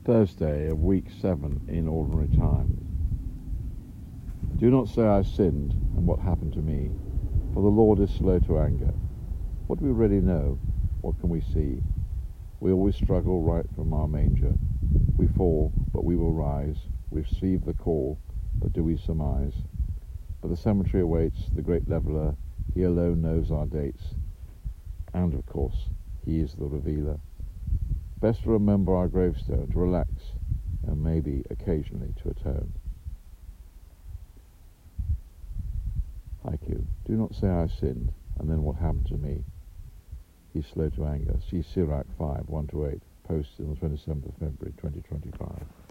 Thursday of week 7 in Ordinary Times. Do not say I sinned and what happened to me, for the Lord is slow to anger. What do we really know? What can we see? We always struggle right from our manger. We fall, but we will rise. We receive the call, but do we surmise? But the cemetery awaits the great leveller. He alone knows our dates. And, of course, he is the revealer. Best to remember our gravestone, to relax, and maybe occasionally to atone. Haiku. Do not say I sinned, and then what happened to me? He's slow to anger. See Sirach 5, 1-8, posted on the 27th of February 2025.